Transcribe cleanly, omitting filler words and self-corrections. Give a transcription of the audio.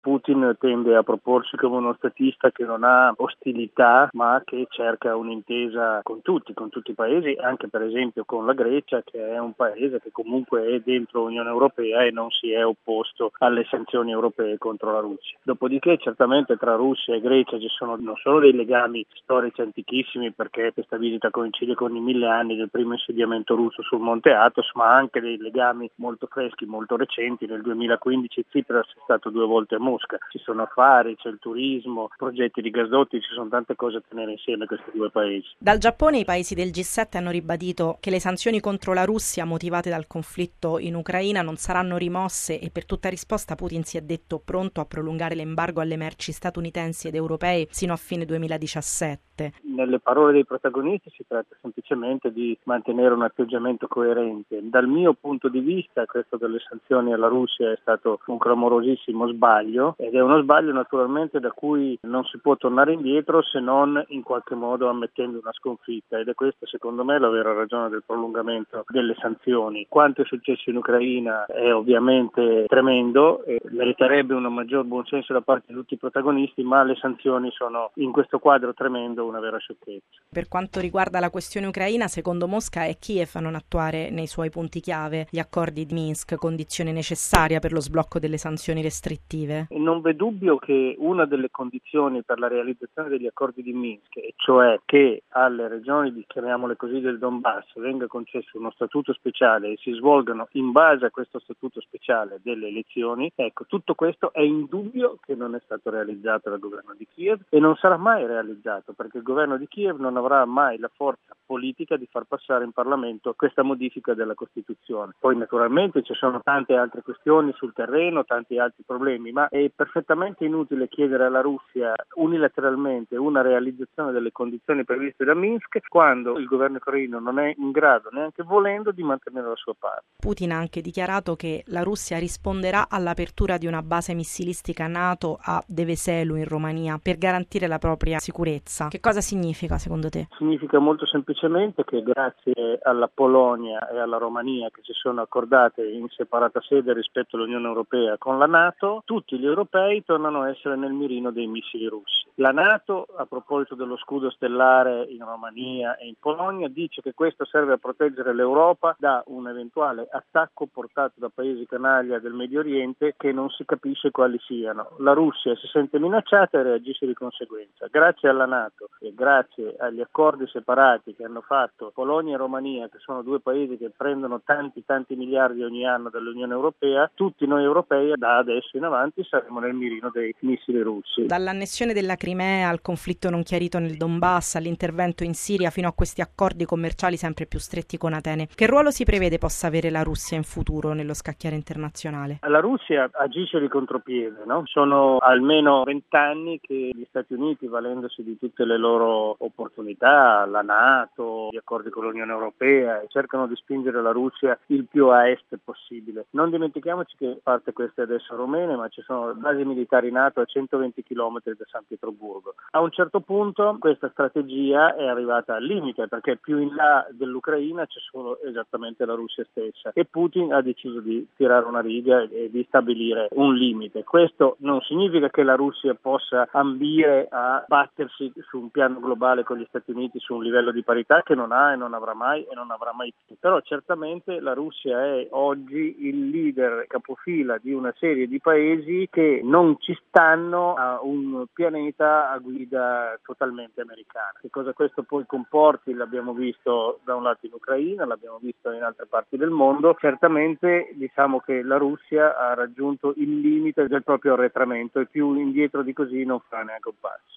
Putin tende a proporsi come uno statista che non ha ostilità ma che cerca un'intesa con tutti i paesi, anche per esempio con la Grecia, che è un paese che comunque è dentro l'Unione Europea e non si è opposto alle sanzioni europee contro la Russia. Dopodiché certamente tra Russia e Grecia ci sono non solo dei legami storici antichissimi, perché questa visita coincide con i 1000 anni del primo insediamento russo sul Monte Athos, ma anche dei legami molto freschi, molto recenti. Nel 2015 Tsipras è stato 2 volte a Mosca. Ci sono affari, c'è il turismo, progetti di gasdotti, ci sono tante cose a tenere insieme questi due paesi. Dal Giappone i paesi del G7 hanno ribadito che le sanzioni contro la Russia motivate dal conflitto in Ucraina non saranno rimosse e per tutta risposta Putin si è detto pronto a prolungare l'embargo alle merci statunitensi ed europee sino a fine 2017. Nelle parole dei protagonisti si tratta semplicemente di mantenere un atteggiamento coerente. Dal mio punto di vista questo delle sanzioni alla Russia è stato un clamorosissimo sbaglio, ed è uno sbaglio naturalmente da cui non si può tornare indietro se non in qualche modo ammettendo una sconfitta, ed è questa secondo me la vera ragione del prolungamento delle sanzioni. Quanto è successo in Ucraina è ovviamente tremendo e meriterebbe un maggior buonsenso da parte di tutti i protagonisti, ma le sanzioni sono in questo quadro tremendo una vera sciocchezza. Per quanto riguarda la questione ucraina, secondo Mosca è Kiev a non attuare nei suoi punti chiave gli accordi di Minsk, condizione necessaria per lo sblocco delle sanzioni restrittive. Non v'è dubbio che una delle condizioni per la realizzazione degli accordi di Minsk, e cioè che alle regioni, chiamiamole così, del Donbass venga concesso uno statuto speciale e si svolgano in base a questo statuto speciale delle elezioni, ecco, tutto questo è indubbio che non è stato realizzato dal governo di Kiev e non sarà mai realizzato, perché il governo di Kiev non avrà mai la forza politica di far passare in Parlamento questa modifica della Costituzione. Poi naturalmente ci sono tante altre questioni sul terreno, tanti altri problemi, ma è perfettamente inutile chiedere alla Russia unilateralmente una realizzazione delle condizioni previste da Minsk quando il governo ucraino non è in grado, neanche volendo, di mantenere la sua parte. Putin ha anche dichiarato che la Russia risponderà all'apertura di una base missilistica NATO a Deveselu in Romania per garantire la propria sicurezza. Che cosa significa secondo te? Significa molto semplicemente che grazie alla Polonia e alla Romania, che si sono accordate in separata sede rispetto all'Unione Europea con la NATO, tutti gli europei tornano a essere nel mirino dei missili russi. La NATO, a proposito dello scudo stellare in Romania e in Polonia, dice che questo serve a proteggere l'Europa da un eventuale attacco portato da paesi canaglia del Medio Oriente che non si capisce quali siano. La Russia si sente minacciata e reagisce di conseguenza. Grazie alla NATO e grazie agli accordi separati che hanno fatto Polonia e Romania, che sono 2 paesi che prendono tanti miliardi ogni anno dall'Unione Europea, tutti noi europei da adesso in avanti saremo nel mirino dei missili russi. Dall'annessione della Crimea al conflitto non chiarito nel Donbass, all'intervento in Siria, fino a questi accordi commerciali sempre più stretti con Atene, che ruolo si prevede possa avere la Russia in futuro nello scacchiere internazionale? La Russia agisce di contropiede, no? Sono almeno 20 anni che gli Stati Uniti, valendosi di tutte le loro opportunità, la NATO, gli accordi con l'Unione Europea, cercano di spingere la Russia il più a est possibile. Non dimentichiamoci che parte queste adesso romene, ma ci sono basi militari NATO a 120 km da San Pietroburgo. A un certo punto questa strategia è arrivata al limite, perché più in là dell'Ucraina c'è solo esattamente la Russia stessa e Putin ha deciso di tirare una riga e di stabilire un limite. Questo non significa che la Russia possa ambire a battersi su un piano globale con gli Stati Uniti su un livello di parità che non ha e non avrà mai più. Però certamente la Russia è oggi il leader capofila di una serie di paesi che non ci stanno a un pianeta a guida totalmente americana. Che cosa questo poi comporti l'abbiamo visto da un lato in Ucraina, l'abbiamo visto in altre parti del mondo. Certamente diciamo che la Russia ha raggiunto il limite del proprio arretramento e più indietro di così non fa neanche un passo.